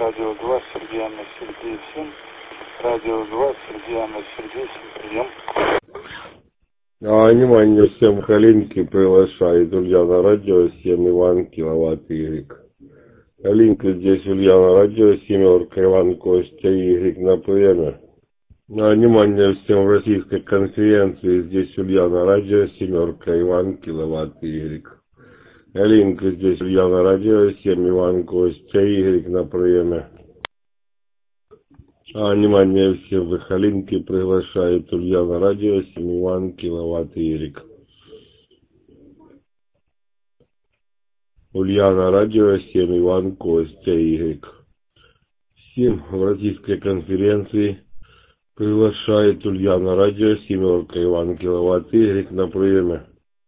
Радио 2, Сергей Анна Сергей 7. Радио 2, Сергей Анна Сергей 7. Прием. Внимание всем, Калинки приглашает Ульяна Радио 7 Иван Киловатт Y. Калинка здесь Ульяна Радио, семерка Иван Костя Y на приеме. Внимание всем, в российской конференции здесь Ульяна Радио, семерка Иван Киловатт Y. Калинка здесь Ульяна Радио 7 Иван Костя Y на приеме. Внимание всем, в Калинки приглашает Ульяна Радио 7 Иван Киловатт Y. Ульяна Радио 7 Иван Костя Y. Всем в российской конференции приглашает Ульяна Радио семерка Иван Киловатт Y на приеме.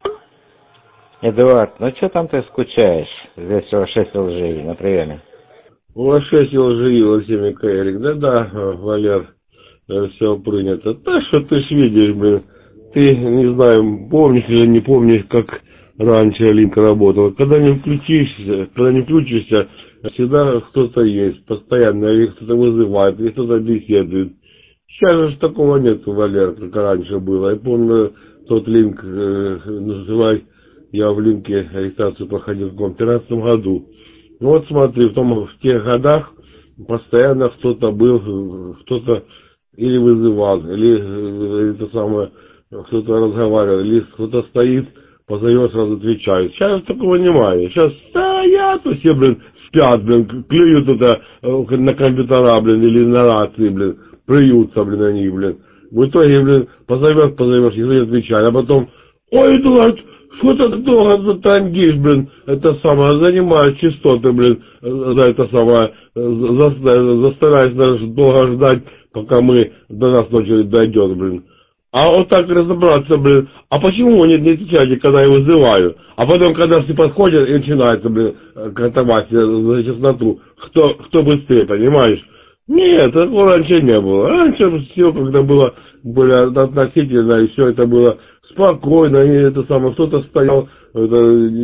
Эдуард, ну что там ты скучаешь? Здесь всего 6 лжи на приеме. У вас 6 лжи, 7 Эрик. Да-да, Валер, все принято. Да что ты ж видишь, блин. Ты, не знаю, помнишь или не помнишь, как раньше Линка работала. Когда не включишься, всегда кто-то есть. Постоянно или кто-то вызывает, или кто-то беседует. Сейчас же такого нет, Валер, как раньше было. Я помню, тот Линк, называй, я в Линке регистрацию проходил в 2013 году. Ну вот смотри, в тех годах постоянно кто-то был, кто-то или вызывал, или это самое, кто-то разговаривал, или кто-то стоит, позовет, сразу отвечает. Сейчас такого немає. Сейчас стоят все, блин, спят, блин, клюют это на компьютера, блин, или на рации, блин, плюются, блин, на них, блин. В итоге, блин, позовешь, никто не отвечает, а потом, ой, Эдуард, что ты долго затангишь, блин, это самое, занимаешь частоты, блин, за это самое, заставляешь нас долго ждать, пока мы до нас ночью дойдет, блин. А вот так разобраться, блин, а почему вы не отвечаете, когда я вызываю? А потом, когда все подходят, и начинается, блин, катавать за честноту, кто быстрее, понимаешь? Нет, такого раньше не было. Раньше все, когда было более относительно, и все это было спокойно, и это самое, кто-то стоял, это,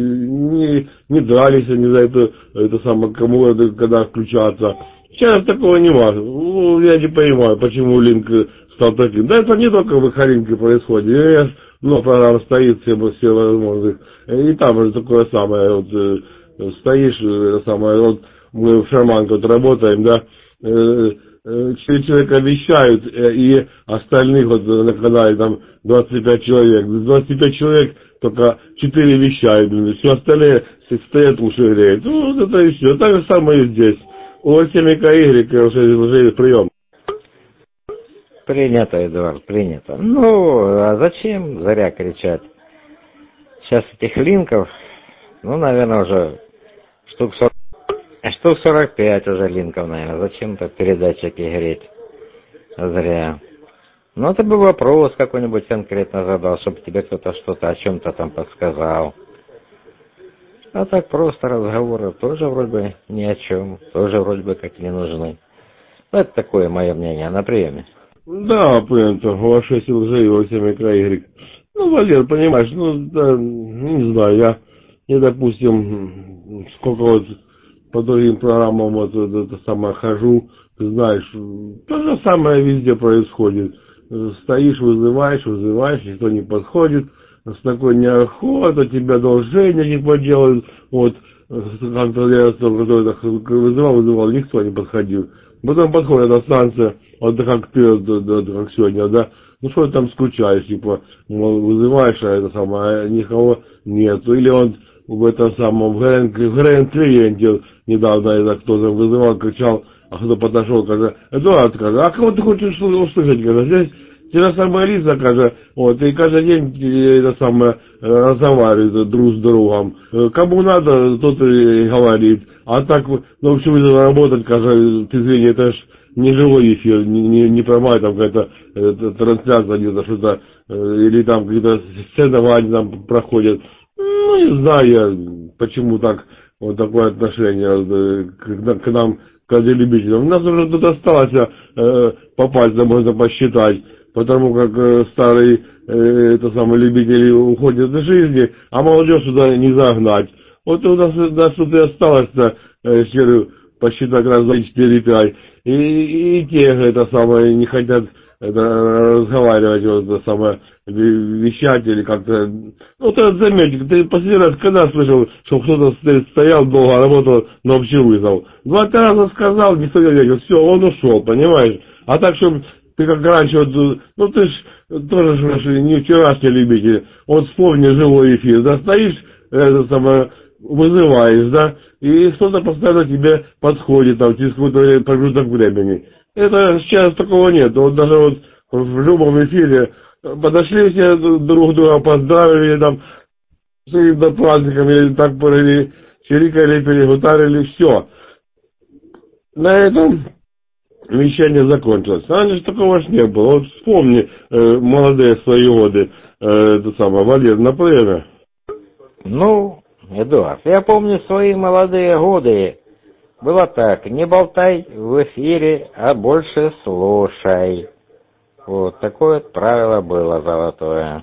не дрались они за это самое, кому это, когда включаться. Сейчас такого нема. Ну, я не понимаю, почему Линк стал таким. Да это не только в Харинке происходит. Ну, программа стоит, все возможных. И там же такое самое, вот, стоишь, это самое, вот, мы в Шарманке вот работаем, да, 4 человека вещают, и остальных вот на канале там 25 человек. 25 человек только 4 вещают, все остальные стоят, уши греют. Ну, вот это и все. Так же самое и здесь. У 7 Y уже прием. Принято, Эдуард, принято. Ну, а зачем зря кричать? Сейчас этих линков, ну, наверное, уже штук 45 уже линков, наверное. Зачем-то передатчики греть зря. Ну, это бы вопрос какой-нибудь конкретно задал, чтобы тебе кто-то что-то о чем-то там подсказал. А так просто разговоры тоже вроде бы ни о чем, тоже вроде бы как не нужны. Ну, это такое мое мнение на приеме. Да, понятно, у вас 6 лжей, у 7 Y. Ну, Валер, понимаешь, ну, да, не знаю, я, допустим, сколько вот по другим программам вот это самое хожу, ты знаешь, то же самое везде происходит. Стоишь, вызываешь, никто не подходит, с такой неохотой, тебя должение не поделают, вот, как-то я вызывал, никто не подходил. Потом подходит эта станция, вот как ты, как сегодня, да, ну что ты там скучаешь, типа, вызываешь, а это самое, никого нету, или он в этом самом, в ГРН-клиенте недавно это кто-то вызывал, кричал, а кто подошел, говорит, Эдуард, а кого ты хочешь услышать, говорит, здесь те же самые лица, кажется, вот, и каждый день это самое разговаривают друг с другом. Кому надо, тот и говорит. А так, ну, в общем, работать, кажется, ты извини, это ж не живой эфир, не прямая там какая-то трансляция где-то, что-то, или там какие-то сцены там проходят. Ну, не знаю я, почему так, вот такое отношение к нам, к радиолюбителям. У нас уже тут осталось по пальцам можно посчитать, потому как старые это самые любители уходят из жизни, а молодежь сюда не загнать. Вот у нас тут и осталось-то посчитать раз, два, четыре, пять. И те это самое не хотят разговаривать, вот это самое, вещать или как-то. Ну, ты заметь, ты последний раз когда слышал, что кто-то стоял долго, работал на общий вызов? 2-3 раза сказал, никто не ответил, все, он ушел, понимаешь? А так, чтобы ты как раньше, вот, ну ты ж тоже ж не вчерашний любитель, вот вспомни живой эфир, да, стоишь, это самое, вызываешь, да, и кто-то постоянно тебе подходит, там, через какой-то промежуток времени. Это сейчас такого нет. Вот даже вот в любом эфире подошли все друг друга, поздравили там с каким-то праздником, или так или чирикали, перегутарили, все. На этом вещание закончилось. Раньше такого ж не было. Вот вспомни молодые свои годы, это самое, Валер, например. Ну, Эдуард, я помню свои молодые годы. Было так, не болтай в эфире, а больше слушай. Вот, такое вот правило было золотое.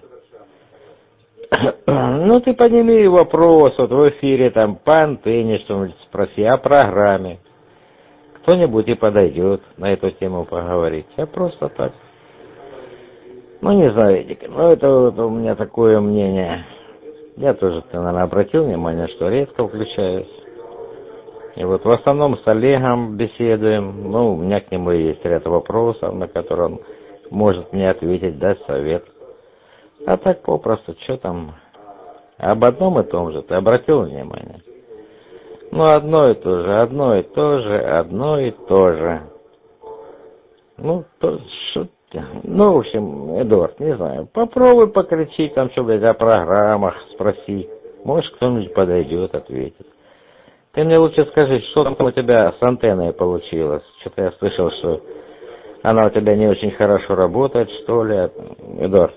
Ну, ты подними вопрос, вот в эфире там по антенне что-нибудь спроси, о программе. Кто-нибудь и подойдет на эту тему поговорить. Я просто так. Ну, не знаю, Эдик, ну это вот у меня такое мнение. Я тоже, ты, наверное, обратил внимание, что редко включаюсь. И вот в основном с Олегом беседуем. Ну, у меня к нему есть ряд вопросов, на которые он может мне ответить, дать совет. А так попросту, что там? Об одном и том же, ты обратил внимание? Ну, одно и то же, одно и то же, одно и то же. Ну, то, что... Ну, в общем, Эдуард, не знаю, попробуй покричи там, что-нибудь о программах спроси. Может, кто-нибудь подойдет, ответит. Ты мне лучше скажи, что там у тебя с антенной получилось? Что-то я слышал, что она у тебя не очень хорошо работает, что ли, Эдуард?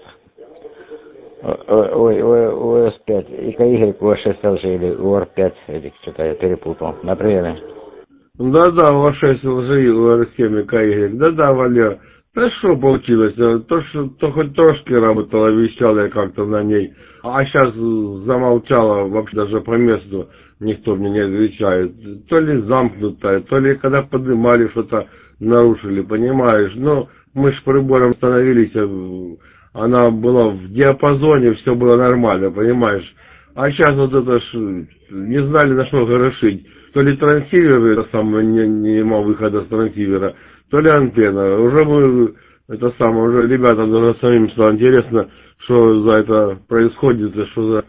Ой, ОС-5, ИКY, ОС-6 или УР-5, Эдик, что-то я перепутал. Например. Да-да, УА-6 лжи, УР-7, ИКY. Да-да, Валер. Да что получилось? То хоть трошки работала, вещала я как-то на ней. А сейчас замолчала, вообще даже по месту никто мне не отвечает. То ли замкнутая, то ли когда поднимали, что-то нарушили, понимаешь? Но мы ж прибором становились, она была в диапазоне, все было нормально, понимаешь? А сейчас вот это ж не знали, на что хорошить. То ли трансивер, это самое, не имел выхода с трансивера, то ли антенна. Уже мы, это самое, уже ребятам даже самим стало интересно, что за это происходит, что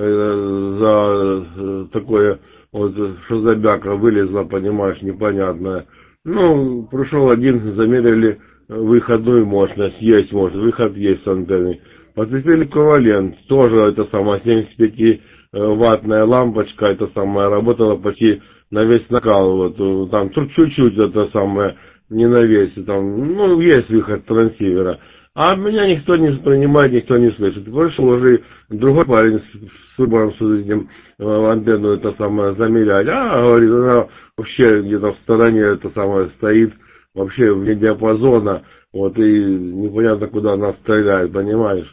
за такое, вот, что за бяка вылезла, понимаешь, непонятное. Ну, пришел один, замерили выходную мощность, есть мощность, выход есть с антенной. Подцепили ковалент, тоже это самое, 75 ваттная лампочка, это самое, работала почти на весь накал, вот, там чуть-чуть это самое, не на весь, там, ну, есть выход трансивера. А меня никто не принимает, никто не слышит. Пришел уже другой парень с выбором с этим антенну это самое замерять. А, говорит, она вообще где-то в стороне это самое стоит, вообще вне диапазона, вот, и непонятно куда она стреляет, понимаешь.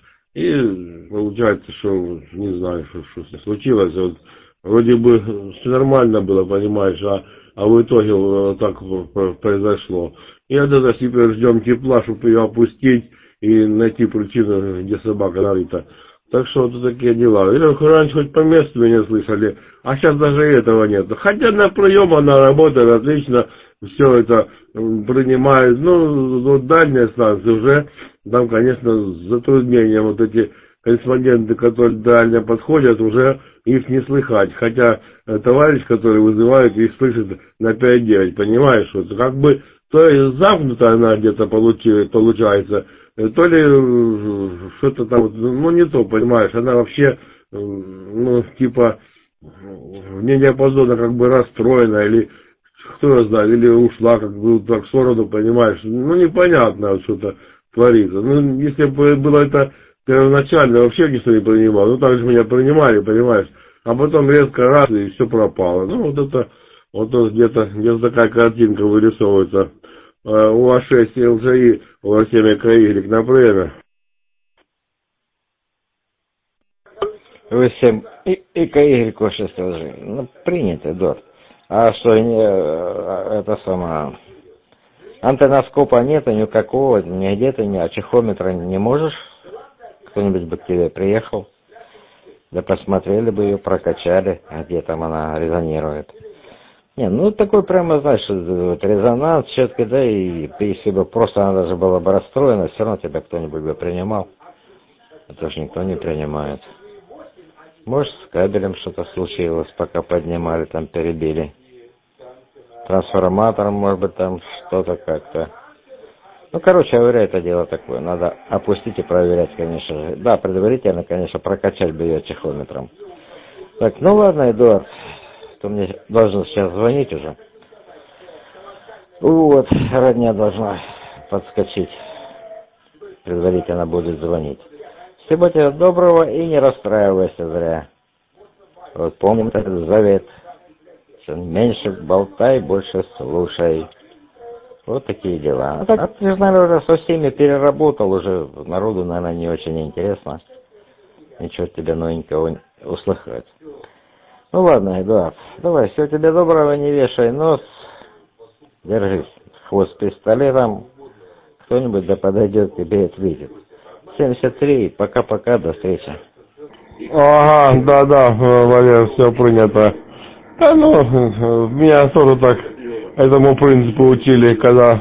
И получается, что не знаю, что случилось. Вот, вроде бы все нормально было, понимаешь, а в итоге вот так произошло. И это теперь ждем тепла, чтобы ее опустить и найти причину, где собака нарыта. Так что вот такие дела. Или раньше хоть по месту меня слышали, а сейчас даже этого нет. Хотя на прием она работает отлично, все это принимает. Ну, дальняя станция уже, там, конечно, с затруднением вот эти корреспонденты, которые дально подходят, уже их не слыхать. Хотя товарищ, который вызывает, их слышит на 5-9, понимаешь? Вот как бы то есть замкнута она где-то получается, то ли что-то там, ну не то, понимаешь, она вообще, ну типа, вне диапазона как бы расстроена, или кто я знаю, или ушла как бы так в сторону, понимаешь, ну непонятно вот что-то творится. Ну если бы было это первоначально, вообще никто не принимал, ну так же меня принимали, понимаешь, а потом резко раз и все пропало. Ну вот это, вот где-то такая картинка вырисовывается. УА-6 ЛЖИ, УА-7 ИКY, например. УА-7 ИКY, УА-6 ЛЖИ. Ну, принято, Эдуард. А что, это самое... Антенноскопа нету никакого, нигде ты ни чихометра не можешь? Кто-нибудь бы к тебе приехал? Да посмотрели бы ее, прокачали, где там она резонирует. Не, ну такой прямо, знаешь, вот резонанс четкий, да, и если бы просто она даже была бы расстроена, все равно тебя кто-нибудь бы принимал. Это же никто не принимает. Может, с кабелем что-то случилось, пока поднимали, там перебили. Трансформатором, может быть, там что-то как-то. Ну, короче говоря, это дело такое. Надо опустить и проверять, конечно же. Да, предварительно, конечно, прокачать бы ее чихометром. Так, ну ладно, Эдуард. Ты мне должен сейчас звонить уже. Вот, родня должна подскочить. Предварительно будет звонить. Всего тебе доброго и не расстраивайся зря. Вот помним этот завет. Меньше болтай, больше слушай. Вот такие дела. А так, ты же, наверное, уже со всеми переработал, уже народу, наверное, не очень интересно. Ничего тебе новенького услыхать. Ну ладно, Эдуард, давай, всего тебе доброго, не вешай нос. Держись, хвост пистолетом. Кто-нибудь да подойдет к тебе и ответит. 73, пока-пока, до встречи. Ага, да, Валер, все принято. Ну, меня тоже так этому принципу учили, когда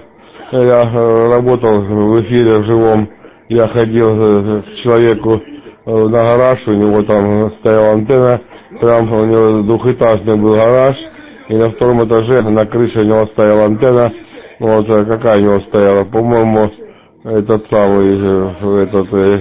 я работал в эфире в живом. Я ходил к человеку на гараж, у него там стояла антенна, прям у него двухэтажный был гараж, и на втором этаже на крыше у него стояла антенна. Вот какая у него стояла, по-моему, этот самый,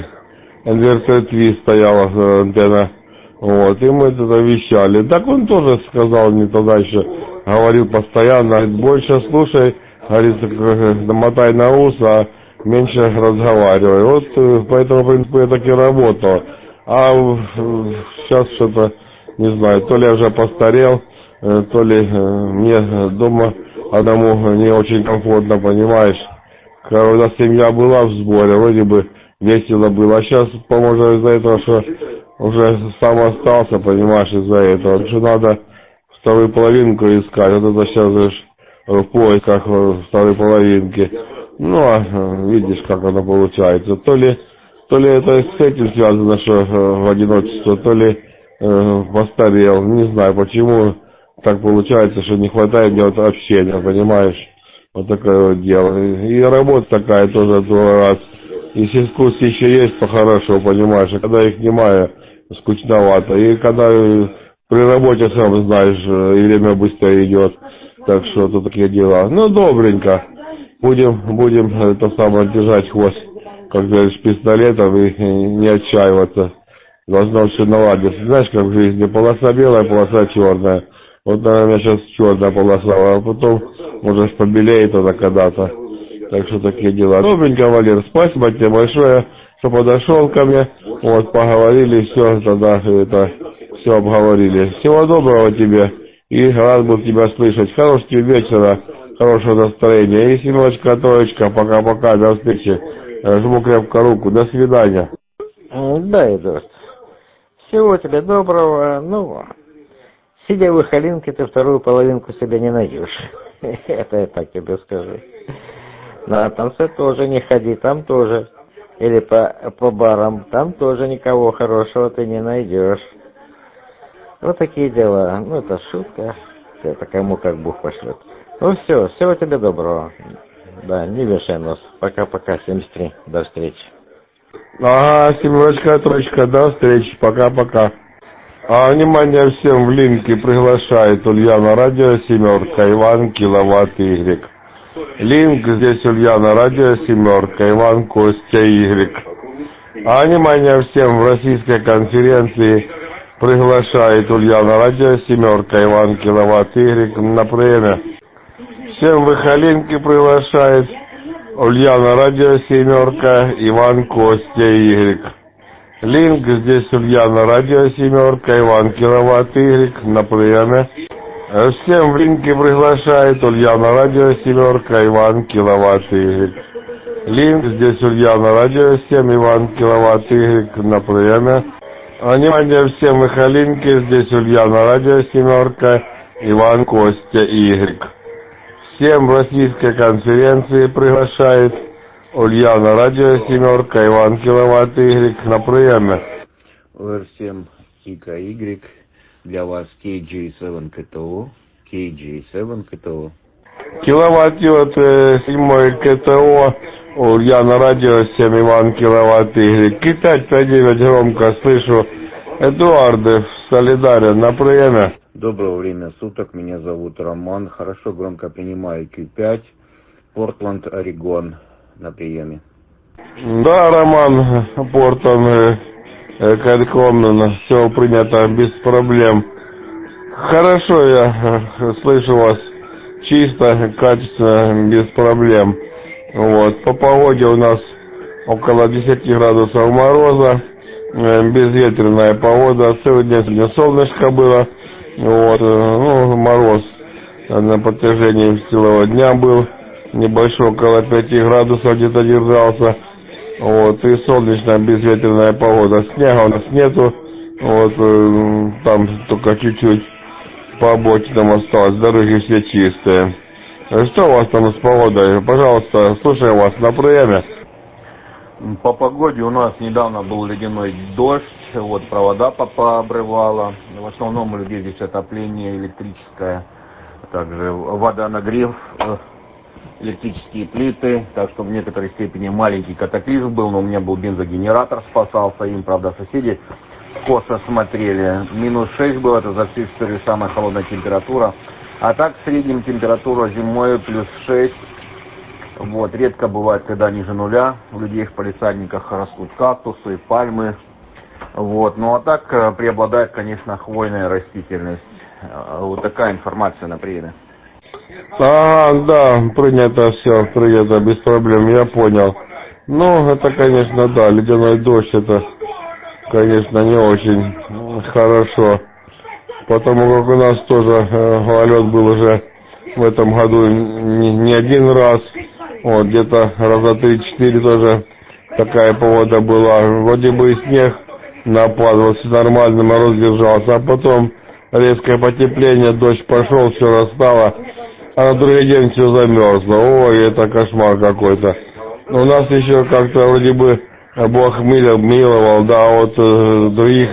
НВРТ-3 стояла антенна. Вот, и мы тогда вещали. Так он тоже сказал мне тогда еще, говорил постоянно, говорит, больше слушай, говорит, намотай на ус, а меньше разговаривай. Вот по этому принципу я так и работал. А сейчас что-то, не знаю, то ли я уже постарел, то ли мне дома одному не очень комфортно, понимаешь. Когда семья была в сборе, вроде бы весело было. А сейчас, по-моему, из-за этого, что уже сам остался, понимаешь, из-за этого. Потому что надо вторую половинку искать. Вот это сейчас в поисках второй половинки. Ну, а видишь, как оно получается. То ли это с этим связано, что в одиночестве, то ли постарел. Не знаю, почему так получается, что не хватает мне вот общения, понимаешь. Вот такое вот дело. И работа такая тоже раз. И сельскусь еще есть по-хорошему, понимаешь, а когда их немає, скучновато. И когда при работе, сам знаешь, и время быстро идет. Так что тут такие дела. Ну, добренько. Будем это самое держать хвост, как говоришь, пистолетом и не отчаиваться. Должно все наладиться. Знаешь, как в жизни, полоса белая, полоса черная. Вот, наверное, у меня сейчас черная полоса, а потом, может, побелеет она когда-то. Так что такие дела. Добренько, Валер, спасибо тебе большое, что подошел ко мне. Вот, поговорили, все, тогда это, все обговорили. Всего доброго тебе. И рад был тебя слышать. Хорошего тебе вечера, хорошего настроения. И семечка, троечка, пока-пока, до встречи. Жму крепко руку. До свидания. Да, Эдуард. Всего тебе доброго. Ну, сидя в Ихалинке, ты вторую половинку себе не найдешь. Это я так тебе скажу. На танце тоже не ходи, там тоже. Или по барам, там тоже никого хорошего ты не найдешь. Вот такие дела. Ну, это шутка. Это кому как Бог пошлет. Ну все, всего тебе доброго. Да, не вешай нос. Пока-пока, 73. До встречи. Ага, семерочка, троечка, до встречи. Пока-пока. Внимание всем, в линке приглашает Ульяна Радио, семерка, Иван, киловатт Y. Линк здесь Ульяна Радио, семерка, Иван, Костя, Y. Внимание всем, в российской конференции приглашает Ульяна Радио, семерка, Иван, киловатт Y на время. Всем в Ихалинке приглашает Ульяна Радио, семерка, Иван, Костя, Y. Линк здесь Ульяна Радио, семерка, Иван, киловатт Y на приеме. Всем в линке приглашает Ульяна Радио, семерка, Иван, киловатт Y. Линк здесь Ульяна Радио, 7, Иван, киловатт Y на приеме. Внимание всем в Ихалинке, здесь Ульяна Радио, семерка, Иван Костя Y. Всем в российской конференции приглашает Ульяна Радио Семерка, Иван Киловатт Y на приеме. ОР-7 ИКY, для вас KJ7 КТО, KJ7 КТО. Киловатт 7 КТО, Ульяна Радио 7, Иван Киловатт Y. Китать 5-9 громко слышу. Эдуардов, Солидарен на приеме. Доброго время суток, меня зовут Роман, хорошо громко принимаю Q5, Портленд, Орегон на приеме. Да, Роман, Портленд, Калькомнен, все принято без проблем. Хорошо, я слышу вас чисто, качественно, без проблем. Вот. По погоде у нас около 10 градусов мороза, безветренная погода, сегодня солнышко было, вот, ну, мороз на протяжении целого дня был, небольшой, около 5 градусов где-то держался, вот, и солнечная безветренная погода, снега у нас нету, вот, там только чуть-чуть по обочинам осталось, дороги все чистые. Что у вас там с погодой? Пожалуйста, слушаю вас на приеме. По погоде у нас недавно был ледяной дождь, вот провода пообрывало. В основном у людей здесь отопление электрическое, также водонагрев, электрические плиты, так что в некоторой степени маленький катаклизм был, но у меня был бензогенератор, спасался им, правда, соседи косо смотрели. -6 было, это за всю историю самая холодная температура. А так в среднем температура зимой +6. Вот, редко бывает, когда ниже нуля. У людей в палисадниках растут кактусы, пальмы. Вот, ну а так преобладает, конечно, хвойная растительность. Вот такая информация на приеме. Да, принято все, принято, без проблем, я понял. Ну, это, конечно, да, ледяной дождь, это, конечно, не очень хорошо. Потому как у нас тоже гололед был уже в этом году не один раз. Вот, где-то раза 3-4 тоже такая погода была. Вроде бы и снег нападал, все нормально, мороз держался. А потом резкое потепление, дождь пошел, все растало. А на другой день все замерзло. Ой, это кошмар какой-то. У нас еще как-то вроде бы Бог миловал, да, вот в других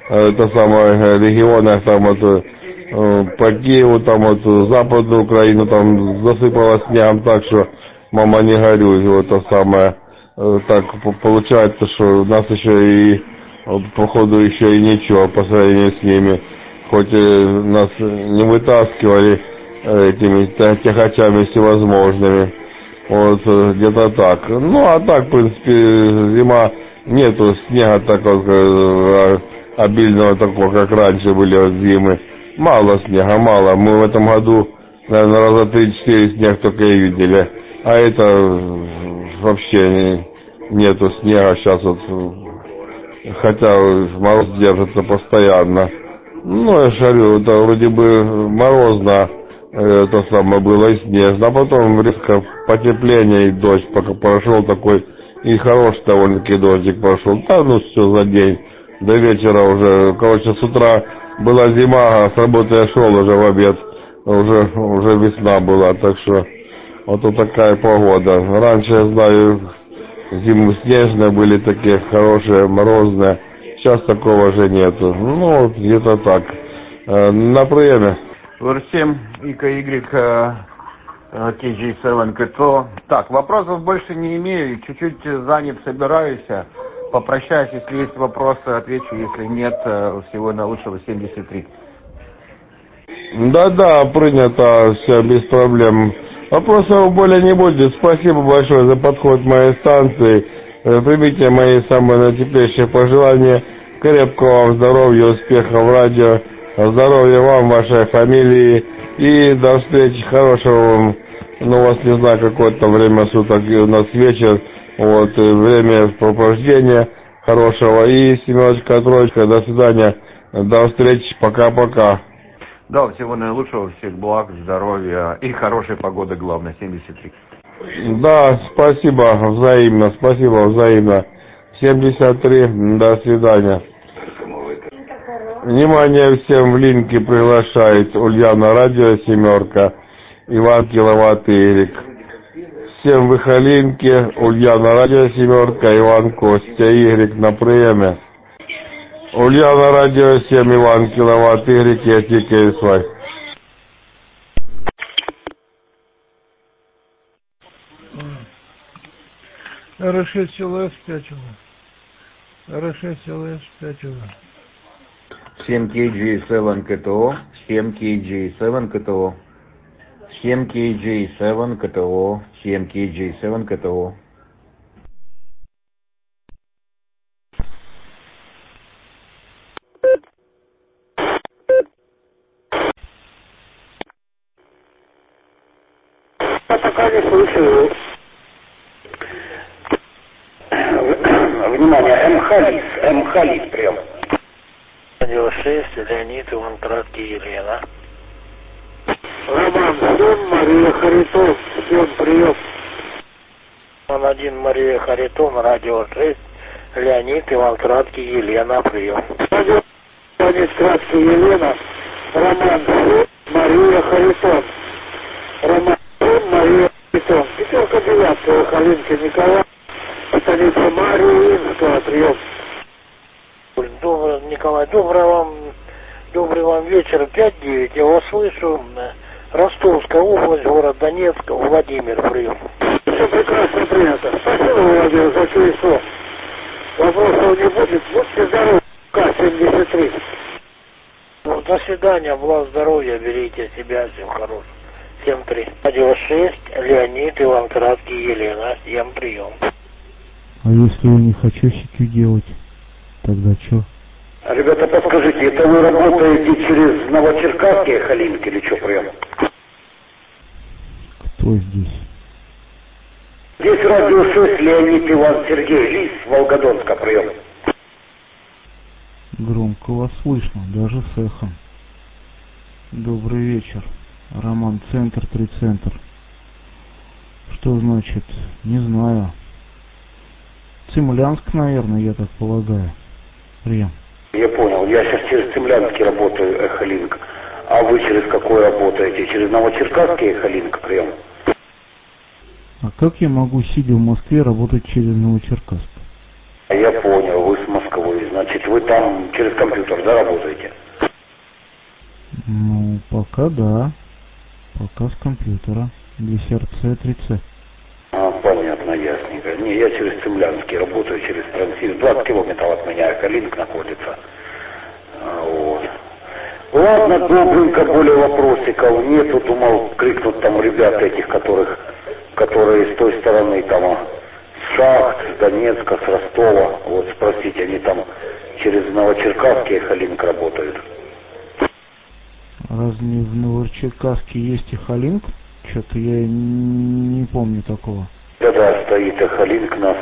регионах, там вот по Киеву, там вот Западную Украину, там засыпало снегом так, что мама не горюй, вот то самое. Так получается, что у нас еще и походу еще и ничего по сравнению с ними. Хоть нас не вытаскивали этими тягачами всевозможными. Вот где-то так. Ну а так, в принципе, зима, нету снега такого обильного такого, как раньше были вот зимы. Мало снега, мало. Мы в этом году, наверное, раза 3-4 снег только и видели. А это вообще нету снега сейчас вот. Хотя мороз держится постоянно. Ну, я говорю, это вроде бы морозно, то самое было и снежно, а потом резко потепление и дождь пока прошел такой, и хороший довольно-таки дождик прошел. Да, ну все за день, до вечера уже, короче, с утра была зима, а с работы я шел уже в обед, уже весна была, так что вот такая погода. Раньше, я знаю, зимы снежные были такие хорошие, морозные. Сейчас такого же нету. Ну, где-то так. На приеме. ОР-7 ИКY, KJ7 КТО. Так, вопросов больше не имею. Чуть-чуть занят, собираюсь. Попрощаюсь, если есть вопросы, отвечу. Если нет, всего наилучшего 73. Да, принято, все без проблем. Вопросов более не будет. Спасибо большое за подход к моей станции. Примите мои самые наитеплейшие пожелания. Крепкого вам здоровья, успехов в радио. Здоровья вам, вашей фамилии. И до встречи, хорошего вам, ну, у вас не знаю, какое-то время суток, у нас вечер. Вот, время попреждения хорошего. И семерочка, троечка, до свидания. До встречи, пока-пока. Да, всего наилучшего, всех благ, здоровья и хорошей погоды, главное, 73. Да, спасибо, взаимно, 73, до свидания. Внимание всем, в линке приглашает Ульяна Радио Семерка, Иван Киловатт и Эрик. Всем в Ихалинке, Ульяна Радио Семерка, Иван Костя и Эрик на приеме. Ульяна Радио 7, Иван Киловатт, Эрик, я тикаю свой. R6 LS 5 R6 LS 5 7KG7 КТО, 7KG7 КТО, 7KG7 КТО, 7KG7 КТО. Я пока не слышу. Внимание, М-Халис, прием. Радио 6, Леонид, Иван Краткий, Елена. Роман 7, Мария Харитон, всем прием. Он 1, Мария Харитон, радио 6, Леонид, Иван Краткий, Елена, прием. Радио Леонид Краткий, Елена, Роман 7, Мария Харитон. Роман 7, Мария Харитон. Пятерка 9, Халинка Николай, станица Мариинского, прием. Николай, добрый вам вечер, 5-9, я вас слышу, Ростовская область, город Донецк, Владимир, прием. Все прекрасно принято. Спасибо, Владимир, за число. Вопросов не будет, будьте здоровы, К-73. Ну, до свидания, благ здоровья, берите себя, всем хорошего. 7-3. Радио 6, Леонид, Иван Краткий, Елена, 7 прием. А если я не хочу CQ делать, тогда что? Ребята, подскажите, это вы работаете через Новочеркасский, Халинки или что, прием? Кто здесь? Здесь радио 6, Леонид, Иван, Сергей, Лис, Волгодонска, прием. Громко вас слышно, даже с эхом. Добрый вечер. Роман, центр, 3 центр. Что значит? Не знаю. Цимлянск, наверное, я так полагаю. Прием. Я понял, я сейчас через Цимлянский работаю, Эхолинк. А вы через какой работаете? Через Новочеркасский, Эхолинк, прием? А как я могу, сидя в Москве, работать через Новочеркасск? Я понял, вы с Москвы. Значит, вы там через компьютер, да, работаете? Ну, пока да. Пока с компьютера. Для сердца 3C. Понятно, ясненько. Не, я через Цимлянский работаю, через Трансив. 20 километров от меня Эхолинк находится. Вот. Ладно, добренько, более вопросиков нету. Думал, крикнут там ребята этих, которые с той стороны, там, с Шахт, с Донецка, с Ростова. Вот спросите, они там через Новочеркасский Эхолинк работают. Разве в Новочеркасске есть Эхолинк? Что-то я не помню такого. Да, стоит Эхолинк на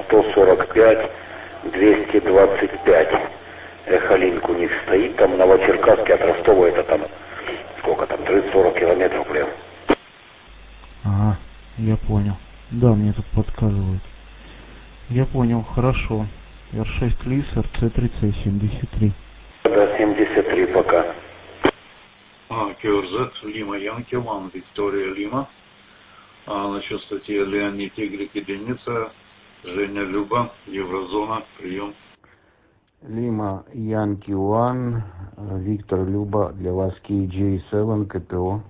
145-225. Эхолинк у них стоит, там Новочеркасске от Ростова, это там, сколько там, 30-40 километров прям. Ага, я понял. Да, мне тут подсказывают. Я понял, хорошо. R6 Лис, RC3C 73. Да, 73 пока. QRZ, Лима Янки, Ван, Виктория Лима. Насчет статьи Леонид Y, единица, Женя Люба, Еврозона, прием. Лима Янки 1, Виктор Люба, для вас KJ7 КТО.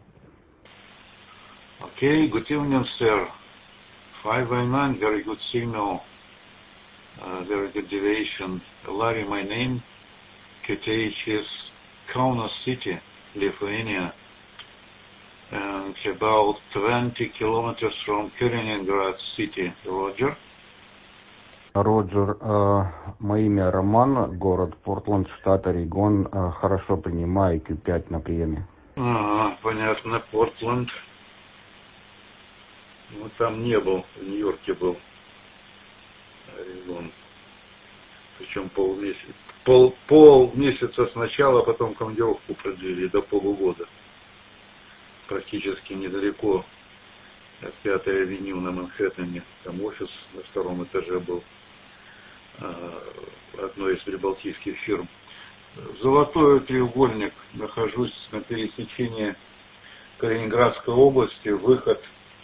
Okay, good evening, sir. 509, very good signal, very good deviation. Larry, my name, QTH is Kaunas City, Lithuania, and about 20 kilometers from Kaliningrad city. Roger. Роджер, мое имя Роман, город Портланд, штат Орегон. Хорошо принимаю, Q5 на приеме. Понятно, Портланд. Ну, там не был, в Нью-Йорке был. Орегон. Причем полмесяца сначала, потом командировку продлили до полугода. Практически недалеко от 5-й авеню на Манхэттене. Там офис на 2-м этаже был одной из прибалтийских фирм. Золотой треугольник, нахожусь на пересечении Калининградской области, выход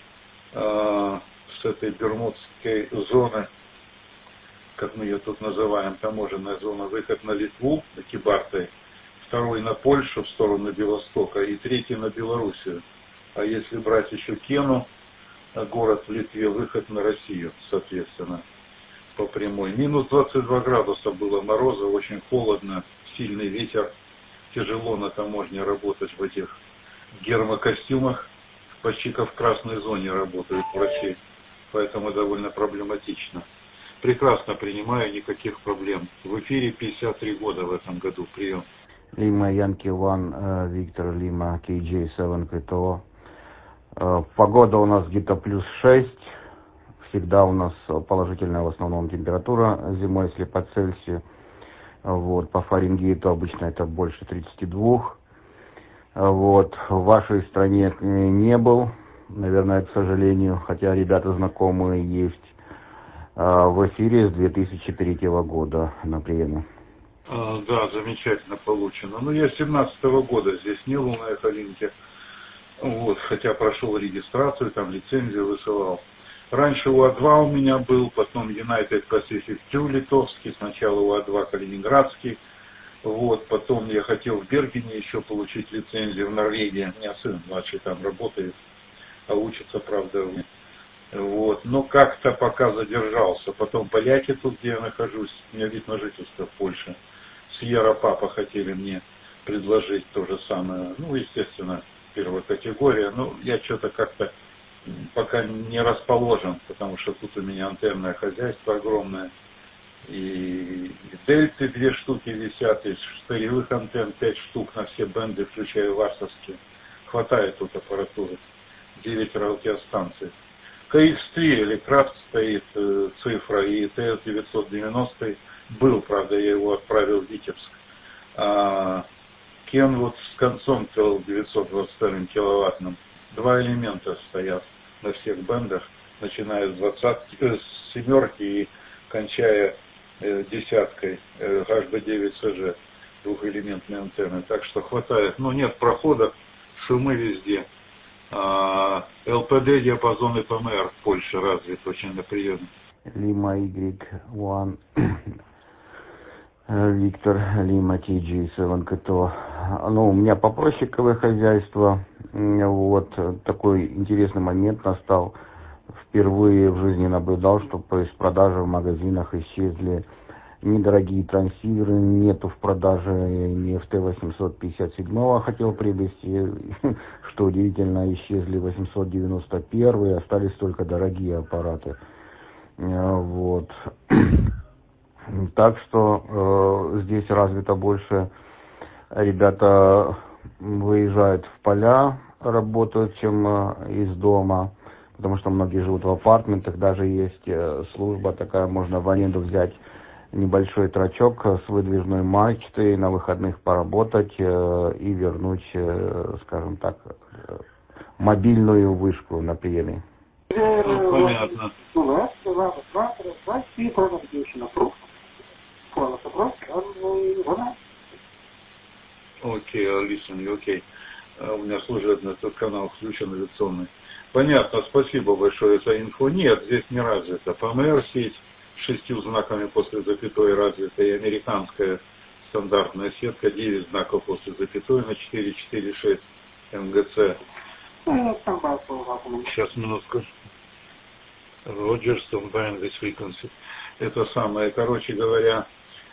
с этой Бермудской зоны, как мы ее тут называем, таможенная зона, выход на Литву, на Кибартой, второй на Польшу в сторону Белостока и третий на Белоруссию. А если брать еще Кену, город в Литве, выход на Россию, соответственно, по прямой. Минус 22 градуса было мороза, очень холодно, сильный ветер, тяжело на таможне работать в этих гермокостюмах, почти как в красной зоне работают врачи, поэтому довольно проблематично. Прекрасно принимаю, никаких проблем. В эфире 53 года в этом году, прием. Лима Янки Ван, Виктор Лима, KJ7 КТО. Погода у нас где-то плюс 6. Всегда у нас положительная в основном температура зимой, если по Цельсию. Вот, по Фаренгейту обычно это больше 32. Вот, в вашей стране не был, наверное, к сожалению, хотя ребята знакомые есть, в эфире с 2003 года на приеме. Да, замечательно получено. Ну, я с 17-го года здесь не был на этой линке. Вот, хотя прошел регистрацию, там лицензию высылал. Раньше УА-2 у меня был, потом United Pacific 2 литовский, сначала УА-2 калининградский. Вот, потом я хотел в Бергене еще получить лицензию в Норвегии. У меня сын младший там работает, а учится, правда, вот. Но как-то пока задержался. Потом поляки тут, где я нахожусь, у меня вид на жительство в Польше. Сьерра Папа хотели мне предложить то же самое. Ну, естественно, первая категория. Но я что-то как-то пока не расположен, потому что тут у меня антенное хозяйство огромное. И дельты 2 штуки висят, из старевых антенн 5 штук на все бенды, включая варсовские. Хватает тут аппаратуры. 9 радиостанций. КХ-3 Электракт стоит, цифра, и ТС-990 был, правда, я его отправил в Витебск. А Кен вот с концом 922 киловаттным. 2 элемента стоят на всех бендах, начиная с 20, с семерки и кончая десяткой HB9CG, двухэлементной антенны. Так что хватает. Но нет проходов, шумы везде. ЛПД диапазон и ПМР в Польше развит очень на приеме. Лима Y1, Виктор Лима TG7 КТО. Ну, у меня попроще хозяйство. Вот такой интересный момент настал. Впервые в жизни наблюдал, что из продажи в магазинах исчезли недорогие трансиверы, нету в продаже ни FT857, хотел приобрести, что удивительно, исчезли 891, остались только дорогие аппараты. Вот. Так что здесь развито больше, ребята выезжают в поля, работают, чем из дома, потому что многие живут в апартментах, даже есть служба такая, можно в аренду взять небольшой трачок с выдвижной мачтой, на выходных поработать и вернуть, скажем так, мобильную вышку на приеме. Понятно. Окей, listen, окей. У меня служебный этот канал включен авиационный. Понятно, спасибо большое за инфо. Нет, здесь не развито. ПМР-сеть с 6 знаками после запятой развита, и американская стандартная сетка 9 знаков после запятой на 446 МГЦ. Сейчас, минутку. Rogers combine this frequency. Это самое, короче говоря,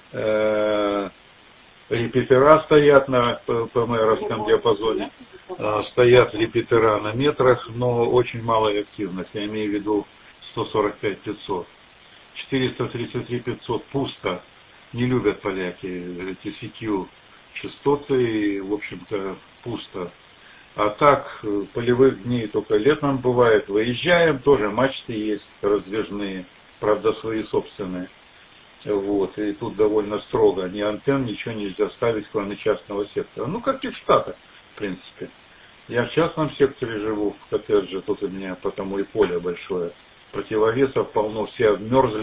репетера стоят на ПМРовском диапазоне, стоят репетера на метрах, но очень малая активность, я имею в виду 145-500. 433-500 пусто, не любят поляки эти CQ частоты, в общем-то, пусто. А так, полевых дней только летом бывает, выезжаем, тоже мачты есть раздвижные, правда, свои собственные. Вот, и тут довольно строго, ни антенн, ничего нельзя ставить, кроме частного сектора. Ну, как и в Штатах, в принципе. Я в частном секторе живу, в коттедже, тут у меня потому и поле большое. Противовесов полно, все обмерзли,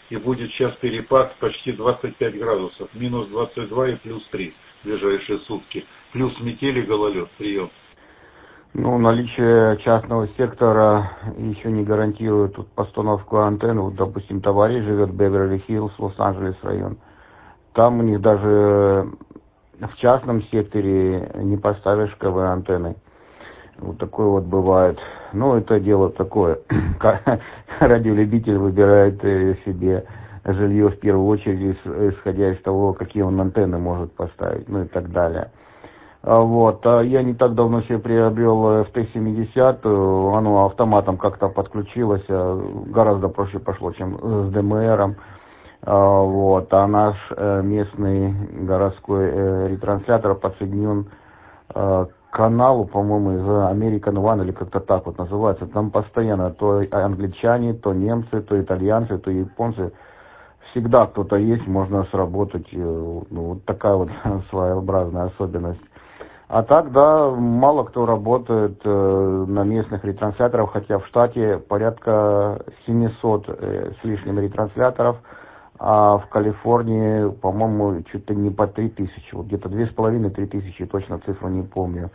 и будет сейчас перепад почти 25 градусов, минус 22 и плюс 3 в ближайшие сутки, плюс метели, гололед, прием. Ну, наличие частного сектора еще не гарантирует тут постановку антенны. Вот, допустим, товарищ живет в Беверли-Хиллз, Лос-Анджелес район. Там у них даже в частном секторе не поставишь КВ-антенны. Вот такое вот бывает. Ну, это дело такое. Радиолюбитель выбирает себе жилье в первую очередь, исходя из того, какие он антенны может поставить, ну и так далее. Вот. Я не так давно себе приобрел FT70, оно автоматом как-то подключилось, гораздо проще пошло, чем с ДМРом. Вот. А наш местный городской ретранслятор подсоединен к каналу, по-моему, из American One, или как-то так вот называется. Там постоянно то англичане, то немцы, то итальянцы, то японцы. Всегда кто-то есть, можно сработать. Ну, вот такая вот своеобразная особенность. А так, да, мало кто работает на местных ретрансляторах, хотя в штате порядка 700 с лишним ретрансляторов, а в Калифорнии, по-моему, чуть ли не по 3000, вот где-то 2500-3000, точно цифру не помню.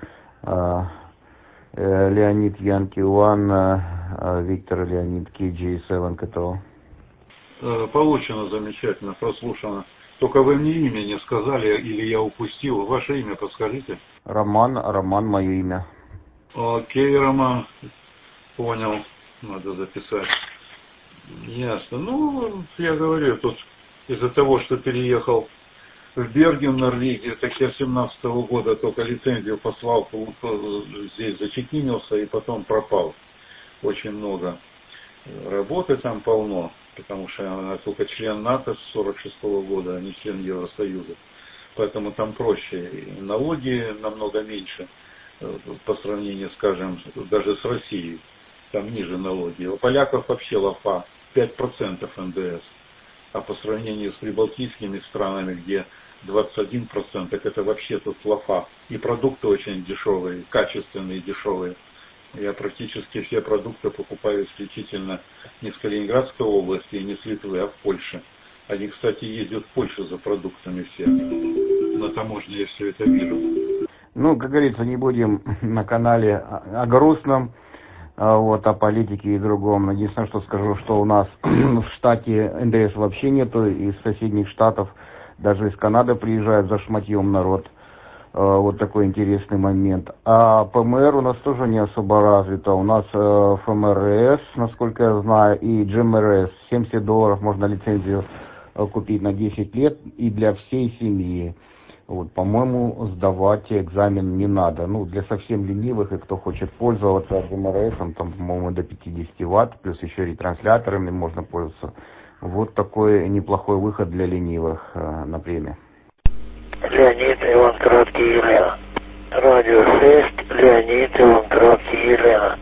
Леонид Янки Уан, Виктор Леонид KJ7 КТО. Получено замечательно, прослушано. Только вы мне имя не сказали, или я упустил. Ваше имя подскажите. Роман мое имя. Окей, Роман. Понял. Надо записать. Ясно. Ну, я говорю, тут из-за того, что переехал в Берген, Норвегию, так я 17-го года только лицензию послал, здесь зачекинился и потом пропал. Очень много работы там полно, потому что я только член НАТО с 46-го года, а не член Евросоюза. Поэтому там проще. И налоги намного меньше по сравнению, скажем, даже с Россией. Там ниже налоги. У поляков вообще лафа 5% НДС. А по сравнению с прибалтийскими странами, где 21%, так это вообще тут лафа. И продукты очень дешевые, качественные, дешевые. Я практически все продукты покупаю исключительно не с Калининградской области и не с Литвы, а в Польше. Они, кстати, ездят в Польшу за продуктами все. На таможне я все это вижу. Ну, как говорится, не будем на канале о грустном, вот, о политике и другом. Единственное, что скажу, что у нас в штате НДС вообще нету, из соседних штатов, даже из Канады приезжает за шматьем народ. Вот такой интересный момент. А ПМР у нас тоже не особо развито. У нас ФМРС, насколько я знаю, и GMRS. $70 можно лицензию купить на 10 лет и для всей семьи. Вот, по-моему, сдавать экзамен не надо. Ну, для совсем ленивых и кто хочет пользоваться GMRS, там, по-моему, до 50 Вт, плюс еще ретрансляторами можно пользоваться. Вот такой неплохой выход для ленивых на премию. Леонид, Иван Краткий, Елена. Радио 6, Леонид, Иван Краткий, Елена.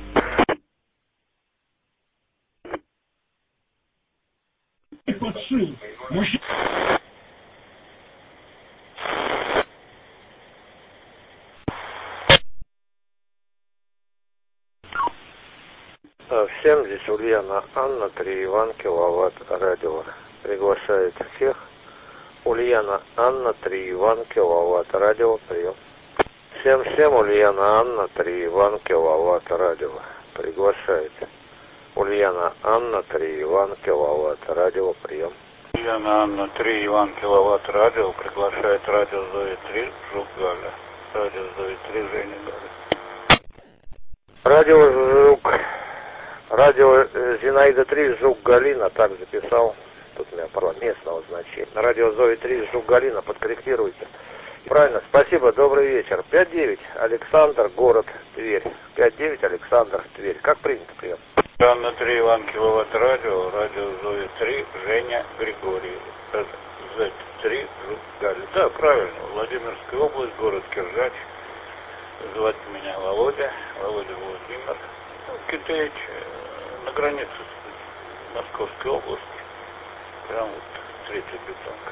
Всем здесь Ульяна Анна, 3 Иван, киловатт, радио. Приглашает всех. Ульяна Анна, 3 Иван, киловатт, радио, прием. Всем Ульяна Анна, 3 Иван, киловатт, радио. Приглашает. Ульяна Анна, 3 Иван, киловатт, радио, прием. Ульяна Анна, 3 Иван, киловатт, радио. Приглашает радио Зои 3, Жук Галя. Радио Зои 3, Женя Галя. Радио Жук. Радио Зинаида 3, Жук Галина, так записал. Тут у меня пароль местного значения. Радио Зои 3, Жук Галина, подкорректируйте. Правильно, спасибо, добрый вечер. 5-9, Александр, город Тверь. 5-9, Александр, Тверь. Как принято, прием? Анна 3 Иван, киловатт, радио. Радио Зои 3, Женя Григорий. Z3, Жук Галина. Да, правильно, Владимирская область, город Киржач. Звать меня Володя, Володя Владимир. Китаич, на границе с Московской области. Прям вот третья бетонка.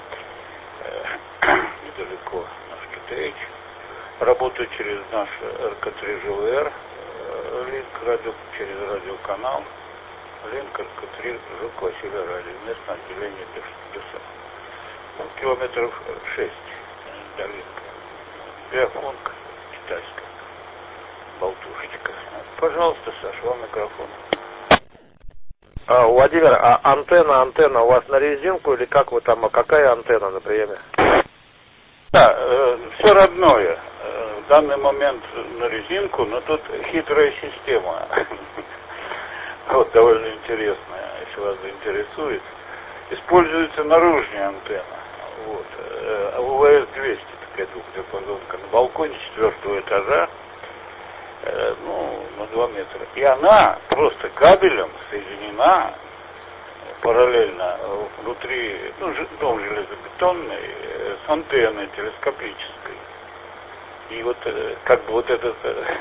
Недалеко наш Китаич. Работаю через наш РК3 ЖВР линк, через радиоканал. Линкольнка 3, Жук Василий Радио, местное отделение ДС. Километров 6 до Линка. Биофонка китайская, болтушечка. Пожалуйста, Саша, вам микрофон. Владимир, антенна у вас на резинку или как вы там, какая антенна на приеме? Да, все родное. В данный момент на резинку, но тут хитрая система. Вот довольно интересная, если вас заинтересует. Используется наружная антенна. Вот. УВС-200, такая двухдиапазонка, на балконе 4-го этажа, на 2 метра. И она просто кабелем соединена параллельно внутри, дом железобетонный, с антенной телескопической. И вот как бы вот этот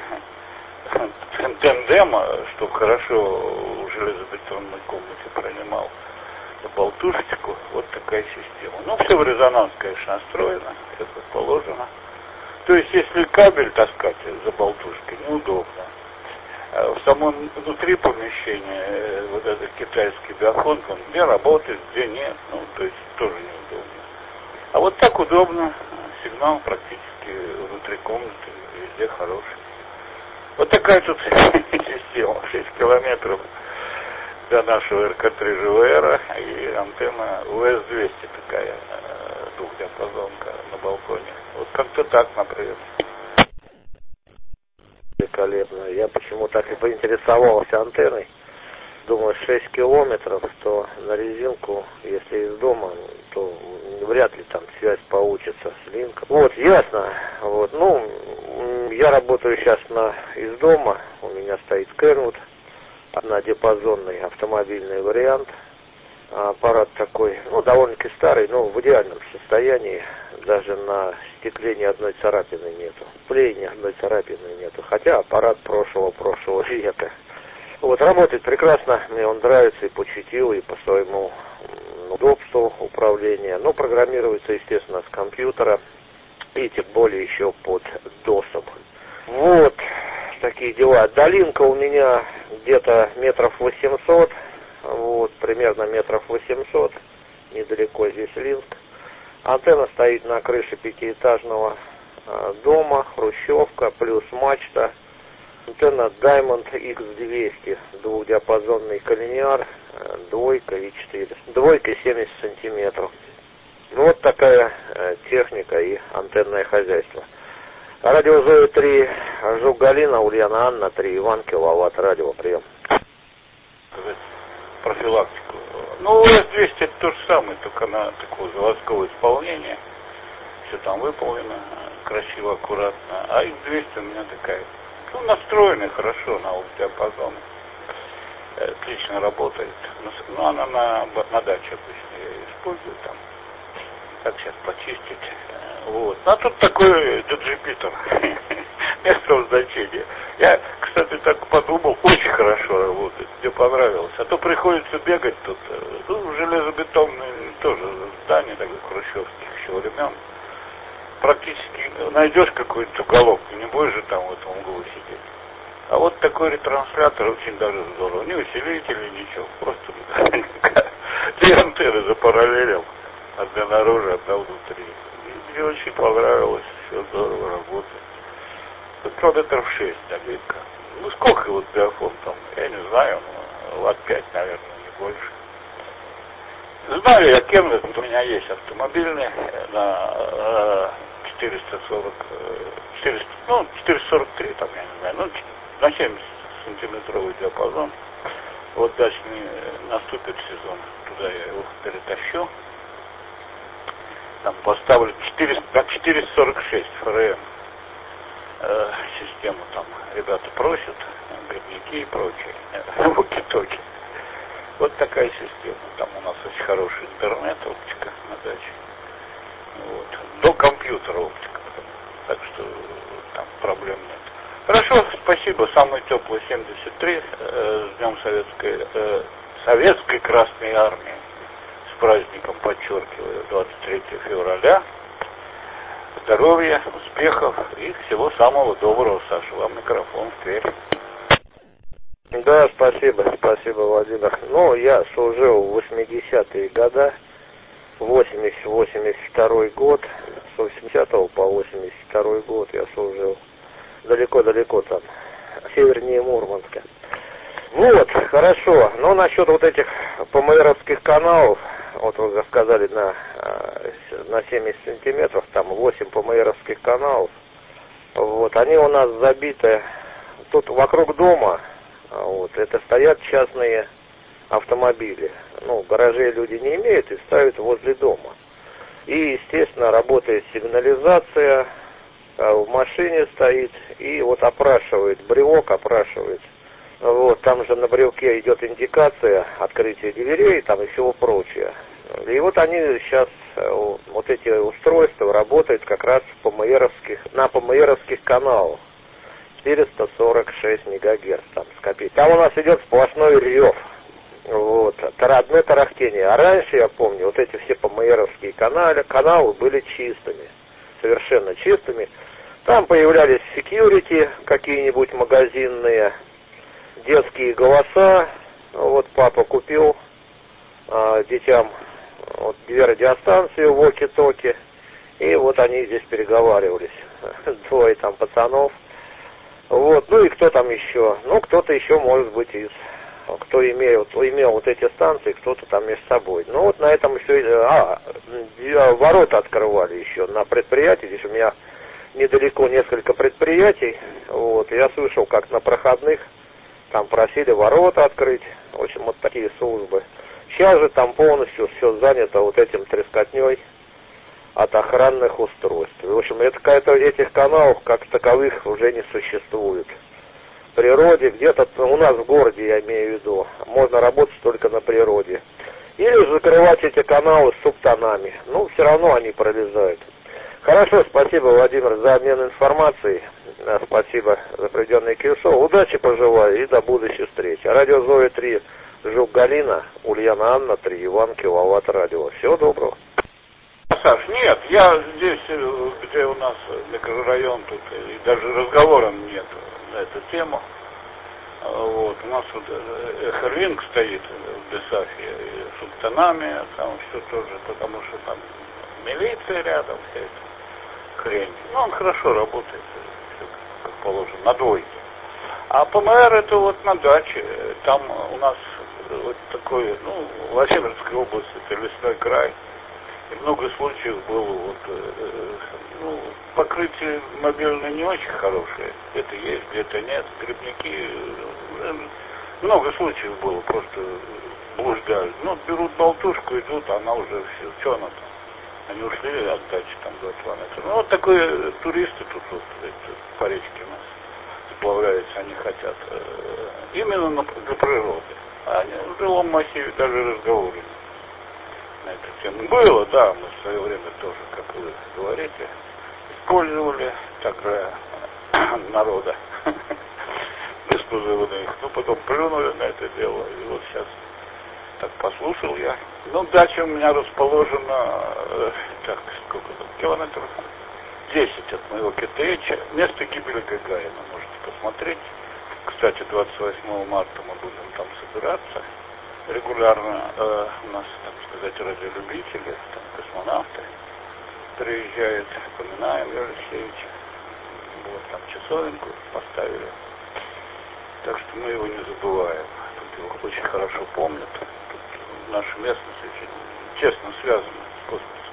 тандем, чтобы хорошо в железобетонной комнате принимал болтушечку, вот такая система. Все в резонанс, конечно, настроено, это положено. То есть, если кабель таскать за болтушкой, неудобно. В самом внутри помещения вот этот китайский биофон, он где работает, где нет, то есть тоже неудобно. А вот так удобно, сигнал практически внутри комнаты, везде хороший. Вот такая тут система, 6 километров до нашего РК-3 ЖВР и антенна УС-200 такая, двухдиапазонка на балконе. Вот как-то так, например. Великолепно. Я почему так и поинтересовался антенной. Думаю, 6 километров, то на резинку, если из дома, то вряд ли там связь получится с линком. Вот, ясно. Вот, я работаю сейчас из дома. У меня стоит Kenwood, однодиапазонный автомобильный вариант. Аппарат такой, довольно-таки старый, но в идеальном состоянии. Даже на стекле ни одной царапины нету. В плее ни одной царапины нету. Хотя аппарат прошлого века. Вот, работает прекрасно, мне он нравится и по чутью, и по своему удобству управления. Программируется, естественно, с компьютера, и тем более еще под DOS. Вот, такие дела. Долинка у меня где-то 800 метров, вот, примерно 800 метров, недалеко здесь Линк. Антенна стоит на крыше 5-этажного дома, хрущевка, плюс мачта. Антенна Diamond X200, двухдиапазонный коллинеар, 2 и 4. 2 70 сантиметров. Вот такая техника и антенное хозяйство. Радио Зоя 3, Жук Галина, Ульяна Анна 3, Иван киловатт, радио, прием. Профилактику. УС-200 это то же самое, только на такого заводского исполнения. Все там выполнено, красиво, аккуратно. А X200 у меня такая, настроенная хорошо на диапазон. Отлично работает. Она на даче обычно я использую там. Так сейчас почистить. Вот. А тут такой диджипитер. Местного значения. Я, кстати, так подумал, очень хорошо работает. Мне понравилось. А то приходится бегать тут. Железобетонное тоже здание, такое хрущевских еще времен. Практически найдешь какой-то уголок, не будешь же там в этом углу сидеть. А вот такой ретранслятор очень даже здорово. Не усилитель, ничего. Просто 2 антенны запараллелил. Одна наружу, одна внутри. И мне очень понравилось. Все здорово работает. Километров 6 обидка. Сколько вот диафон там? Я не знаю. Ватт 5, наверное, не больше. Знаю я, Kenwood, у меня есть автомобильный на 443, там, я не знаю, на 70 сантиметровый диапазон. Вот дачный наступит сезон, туда я его перетащу. Там поставлю 446 ФРМ. Систему там ребята просят, грибники и прочее, воки-токи. Вот такая система. Там у нас очень хороший интернет, оптика на даче. Вот. До компьютера оптика. Так что там проблем нет. Хорошо, спасибо. Самый теплый 73. С Днем Советской Красной Армии. С праздником, подчеркиваю, 23 февраля. Здоровья, успехов и всего самого доброго, Саша. Вам микрофон в Тверь. Да, спасибо, Владимир. Ну, я служил в 80-е годы, 82 год, с 80 по 82 год я служил. Далеко-далеко там, севернее Мурманска. Вот, хорошо. Но насчет вот этих ПМРовских каналов, вот вы сказали на 70 сантиметров, там 8 ПМРовских каналов, вот, они у нас забиты тут вокруг дома, вот, это стоят частные автомобили. Ну, гаражей люди не имеют и ставят возле дома. И, естественно, работает сигнализация, в машине стоит и вот опрашивает, брелок опрашивает. Вот, там же на брелке идет индикация открытия дверей там и всего прочее. И вот они сейчас, вот эти устройства работают как раз на ПМРовских каналах. 446 мегагерц там с копейкой. Там у нас идет сплошной рев. Вот, одно тарахтение. А раньше, я помню, вот эти все ПМРовские каналы были чистыми. Совершенно чистыми. Там появлялись секьюрити какие-нибудь магазинные, детские голоса. Вот папа купил детям вот, 2 радиостанции, воки-токи. И вот они здесь переговаривались. 2 там пацанов. Вот, ну и кто там еще? Ну, кто-то еще, может быть, кто имел вот эти станции, кто-то там между собой. Ну, вот на этом еще... ворота открывали еще на предприятии. Здесь у меня недалеко несколько предприятий. Вот, я слышал, как на проходных там просили ворота открыть. В общем, вот такие службы. Сейчас же там полностью все занято вот этим трескотней от охранных устройств. В общем, этих каналов как таковых уже не существует. В природе, где-то у нас в городе, я имею в виду, можно работать только на природе. Или закрывать эти каналы с субтонами. Ну, все равно они пролезают. Хорошо, спасибо, Владимир, за обмен информацией. Спасибо за проведенное QSO. Удачи пожелаю и до будущих встреч. Радио Зоя 3, Жук Галина, Ульяна Анна 3, Иван Киловатт радио. Всего доброго. Саш, нет, я здесь, где у нас микрорайон, тут и даже разговора нет на эту тему. Вот, у нас вот Эхолинк стоит в Бесафе с субтонами, там все тоже, потому что там милиция рядом, вся эта хрень. Ну, он хорошо работает, все как положено, на двойке. А ПМР это вот на даче, там у нас вот такой, ну, Владимирская область, это лесной край. И много случаев было, вот, покрытие мобильное не очень хорошее. Где-то есть, где-то нет. Грибники, много случаев было, просто блуждают. Ну, берут болтушку, идут, она уже все. Что она там? Они ушли от дачи, там 2 километра. Ну, вот такие туристы тут вот, по речке у нас сплавляются, они хотят именно для природы. А они в жилом массиве даже разговаривают на эту тему. Было, да, мы в свое время тоже, как вы говорите, использовали такое народа беспозывных. Ну, потом плюнули на это дело, и вот сейчас так послушал я. Ну, дача у меня расположена, так, сколько там, километров 10 от моего КТЧ. Место гибели Гагарина, можете посмотреть. Кстати, 28 марта мы будем там собираться. Регулярно у нас, так сказать, радиолюбители, там космонавты приезжают, поминаем Юрия Алексеевича. Вот там часовенку поставили. Так что мы его не забываем. Тут его очень хорошо помнят. Тут наша местность очень тесно связана с космосом.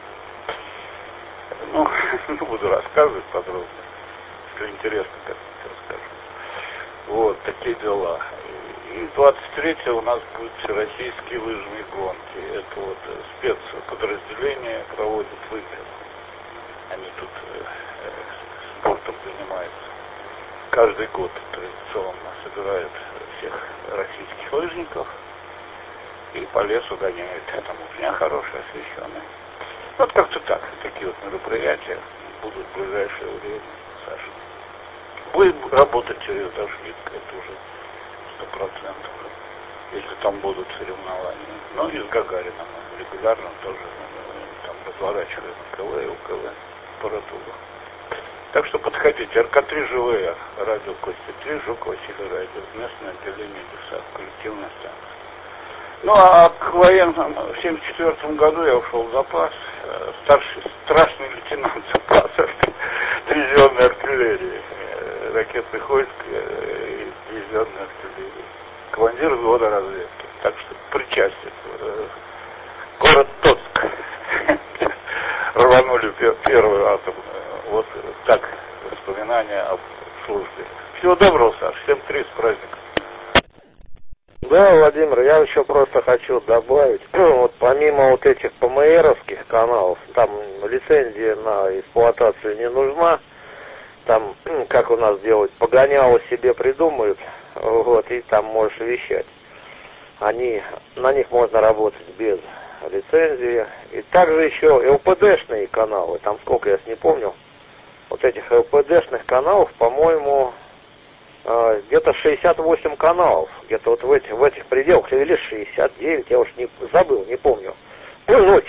Ну, не буду рассказывать подробно. Если интересно, как-то расскажу. Вот, такие дела. И 23 у нас будут всероссийские лыжные гонки. Это вот спецподразделение проводит выезд. Они тут спортом занимаются. Каждый год традиционно собирают всех российских лыжников и по лесу гоняют. Там у меня хорошие освещенные. Вот как-то так. Такие вот мероприятия будут в ближайшее время, Саша. Будем работать через Дашвик, это уже 100%. Если там будут соревнования. Но и с Гагарином мы регулярно тоже там разворачиваем КВ и УКВ аппаратуру. Так что подходите. РК-3 живые, радио Кости 3, Жук Василий радио, местное отделение ДСА, коллективная станция. Ну а к военным в 1974 году я ушел в запас, старший страшный лейтенант запаса дивизионной артиллерии, ракетных войск и дивизионной артиллерии, командир взвода разведки. Так что причастен. Город Тоцк. Рванули первую атомную. Вот так воспоминания об службе. Всего доброго, Саш. Всем 3 с праздником. Да, Владимир, я еще просто хочу добавить, вот помимо вот этих ПМРовских каналов, там лицензия на эксплуатацию не нужна, там, как у нас делают, погоняло себе придумают, вот, и там можешь вещать. На них можно работать без лицензии. И также еще ЛПДшные каналы, там сколько я не помню, вот этих ЛПДшных каналов, по-моему, где-то 68 каналов, где-то вот в этих пределах, или 69, я уж не забыл, не помню. Ну,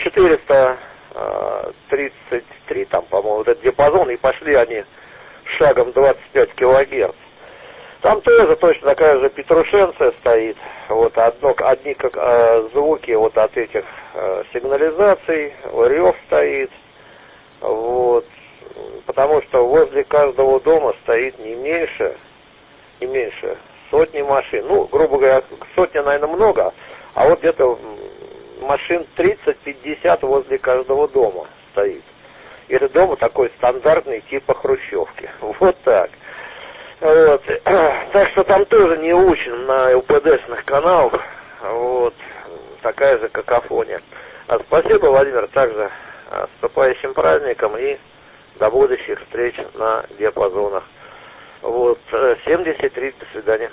433 там, по-моему, вот этот диапазон, и пошли они шагом 25 килогерц. Там тоже точно такая же петрушенция стоит, вот одни как звуки вот от этих сигнализаций, рев стоит, вот, потому что возле каждого дома стоит не меньше сотни машин. Ну, грубо говоря, сотни, наверное, много, а вот где-то машин 30-50 возле каждого дома стоит. И этот дом такой стандартный, типа хрущевки. Вот так. Вот. Так что там тоже не учен на ЛПДшных каналах. Вот. Такая же какофония. Спасибо, Владимир, также с наступающим праздником и до будущих встреч на диапазонах. Вот, 73, до свидания.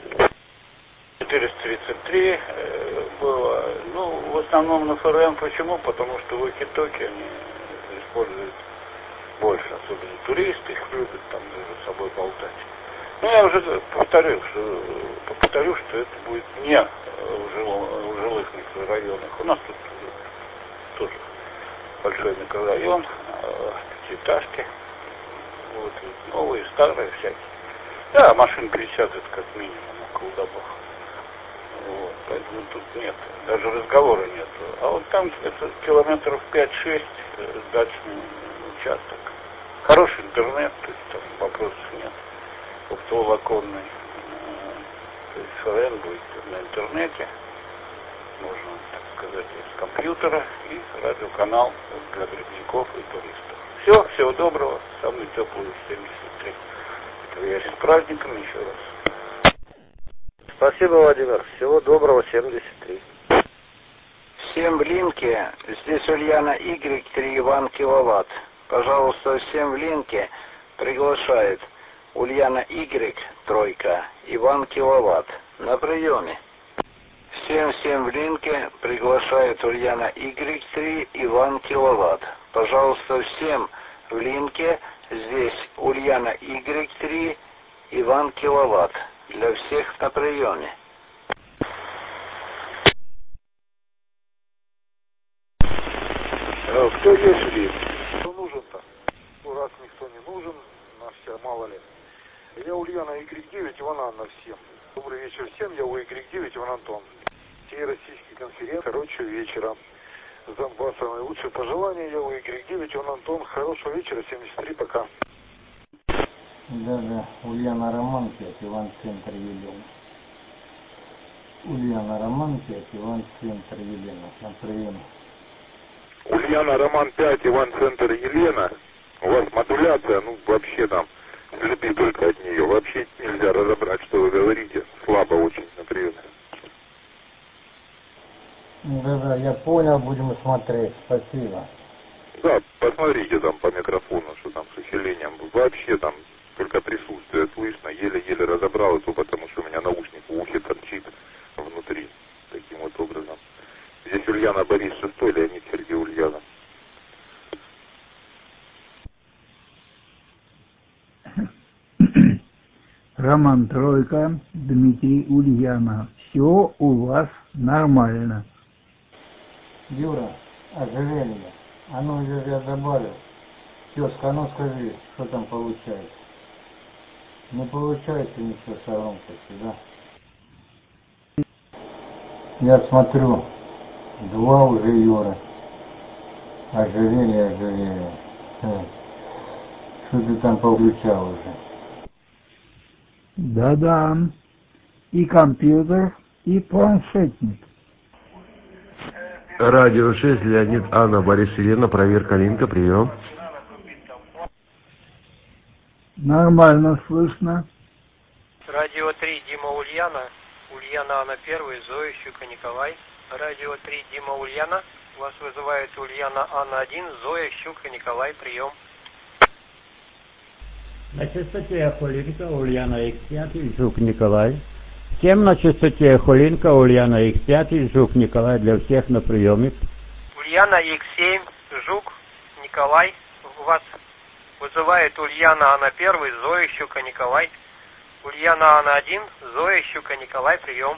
433 было, ну, в основном на ФРМ. Почему? Потому что walkie-talkie они используют больше, особенно туристы, их любят там между собой болтать. Ну, я уже повторю, что это будет не в жилых микрорайонах. У нас тут тоже большой микрорайон, пятиэтажки, вот, новые, старые всякие. Да, машин 50 это как минимум около домов. Вот, поэтому тут нет, даже разговора нет. А вот там это километров 5-6 дачный участок. Хороший интернет, то есть там вопросов нет. Оптоволоконный. То есть ФРН будет на интернете. Можно, так сказать, из компьютера и радиоканал для грибников и туристов. Всего доброго. Самый теплый 73. Я с праздником еще раз. Спасибо, Владимир. Всего доброго, 73. Всем в линке. Здесь Ульяна Y3 Иван Киловатт. Пожалуйста, всем в линке приглашает Ульяна Y, тройка, Иван Киловатт. На приеме. Всем в линке приглашает Ульяна Y3 Иван Киловатт. Пожалуйста, всем в линке. Здесь Ульяна Y3 Иван Киловатт. Для всех на приеме. Кто есть ли? Кто нужен-то? Ну, раз никто не нужен, нас все мало ли. Я Ульяна Y9, Иван Анна всем. Добрый вечер всем, я у Y9, Иван Антон. Всей российской конференции, короче, вечера. С Донбасса наилучшие пожелания, я у Y9, Иван Антон. Хорошего вечера, 73, пока. Да, Ульяна Роман 5, Иван Центр Елена. Ульяна Роман 5, Иван Центр Елена. На прием. Ульяна Роман 5, Иван Центр Елена. У вас модуляция, ну вообще там следы только от нее. Вообще нельзя разобрать, что вы говорите. Слабо очень на приеме. Да, я понял, будем смотреть. Спасибо. Да, посмотрите там по микрофону, что там с усилением. Вообще там только присутствие слышно. Еле-еле разобрал это, потому что у меня наушник в ухе торчит внутри. Таким вот образом. Здесь Ульяна Борис 6, Леонид Сергей Ульяна. Роман Тройка, Дмитрий Ульяна. Все у вас нормально. Юра, ожерелье. Оно уже я добавил. Тезка, ну скажи, что там получается? Не получается ничего с громкостью, да? Я смотрю, 2 уже Юра. Ожерелье. Что ты там повключал уже? Да-да. И компьютер, и планшетник. Радио 6, Леонид, Анна, Борис, Елена, проверка линка, прием. Нормально слышно. Радио 3, Дима Ульяна. Ульяна Анна 1, Зоя Щука Николай. Радио 3, Дима Ульяна. Вас вызывает Ульяна Анна 1, Зоя Щука Николай, прием. На частоте Холинка Ульяна X5, Жук Николай. Всем на частоте Холинка Ульяна X5, Жук Николай, для всех на приеме. Ульяна X7, Жук Николай. Вас вызывает Ульяна Анна 1, Зоя Щука Николай. Ульяна Анна 1, Зоя Щука Николай, прием.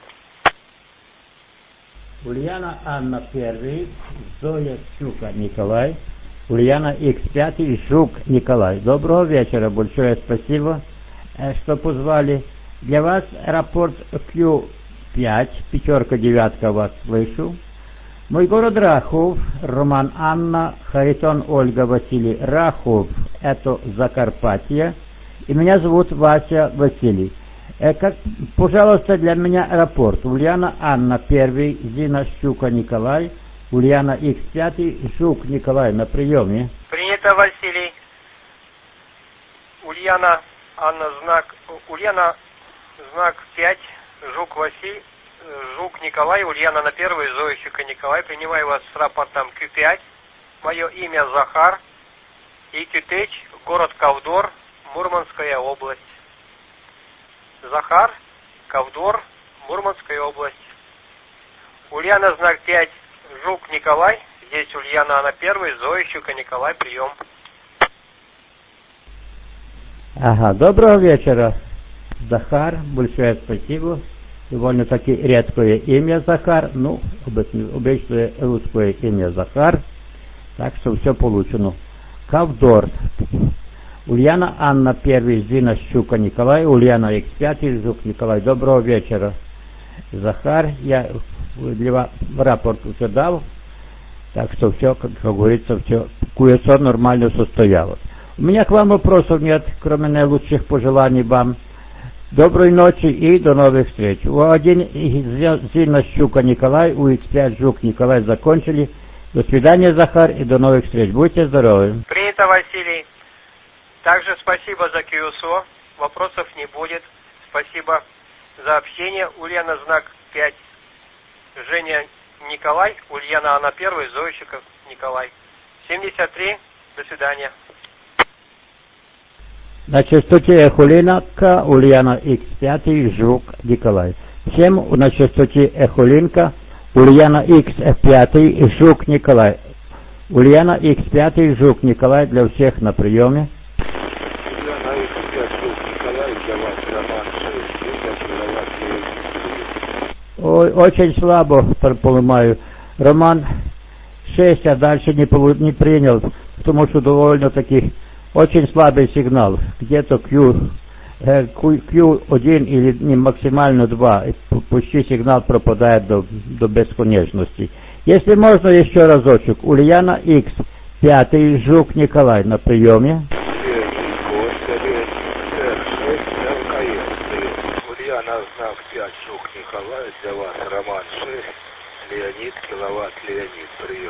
Ульяна Анна 1, Зоя Щука Николай. Ульяна X5, Жук Николай. Доброго вечера, большое спасибо, что позвали. Для вас аэропорт Q5, 5-9 вас слышу. Мой город Рахов, Роман Анна, Харитон Ольга Василий. Рахов, это Закарпатье. И меня зовут Вася Василий. Пожалуйста, для меня аэропорт. Ульяна Анна 1, Зина Щука Николай. Ульяна X5, Жук Николай, на приеме. Принято, Василий. Ульяна знак 5, Жук Василий, Жук Николай, Ульяна на 1, Зоя Щука Николай. Принимаю вас с рапортом Q5. Мое имя Захар. Икютеч, город Ковдор, Мурманская область. Захар, Ковдор, Мурманская область. Ульяна знак 5, Жук Николай. Здесь Ульяна Анна 1, Зоя Щука Николай, прием. Ага, доброго вечера, Захар, большое спасибо. Довольно-таки редкое имя Захар, ну, обычное русское имя Захар, так что все получено. Ковдор. Ульяна Анна 1, Зина Щука Николай, Ульяна X5, Жук Николай. Доброго вечера, Захар. Я для вас рапорт уже дал, так что все, как говорится, все кое-что нормально состоялось. У меня к вам вопросов нет, кроме наилучших пожеланий вам. Доброй ночи и до новых встреч. У1 Зина Щука Николай, у X5 Жук Николай закончили. До свидания, Захар, и до новых встреч. Будьте здоровы. Принято, Василий. Также спасибо за QSO. Вопросов не будет. Спасибо за общение. Ульяна знак 5. Женя Николай. Ульяна Анна 1, Зоя Щука Николай. 73. До свидания. На частоте Эхолинка Ульяна X5, Жук Николай. Всем на частоте Эхолинка Ульяна X5, Жук Николай. Ульяна X5, Жук Николай, для всех на приеме. Ульяна X5, Жук Николай, для вас Роман 6, Ой, очень слабо понимаю. Роман 6, а дальше не принял, потому что довольно-таки очень слабый сигнал. Где-то Q1 или максимально 2. Почти сигнал пропадает до бесконечности. Если можно еще разочек. Ульяна X5, Жук Николай, на приеме. Ульяна знак 5, Жук Николай, для вас Роман 6, Леонид, киловатт Леонид, прием.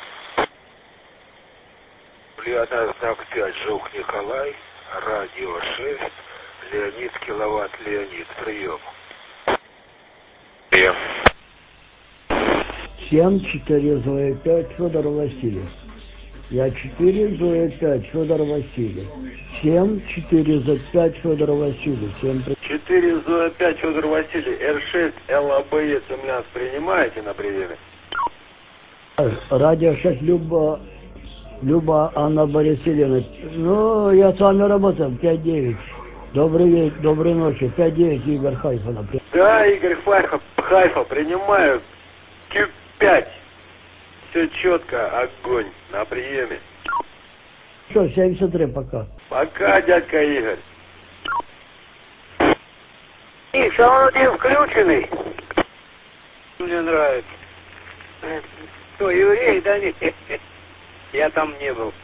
Ульяна знак 5, Жук Николай, радио 6, Леонид, киловатт Леонид, прием. Прием. 7-4 Зоя 5, Федор Васильев. Я 4 Зоя 5, Федор Васильев. 7-4 за 5 Федор Васильев. 4 Зоя 5, Федор Васильев. Р6 ЛАБЕ Цемлянск принимаете на приеме? Радио 6 Люба Анна Борисовна. Ну, я с вами работал 5-9. Доброй ночи. 5-9 Игорь Хайфа, например. Да, Игорь Хайфа, принимаю. Q5. Все четко, огонь, на приеме. Все, 73 пока. Пока, дядька Игорь. Икс, а он один включенный. Мне нравится. Кто, еврей, да нет? Я там не был.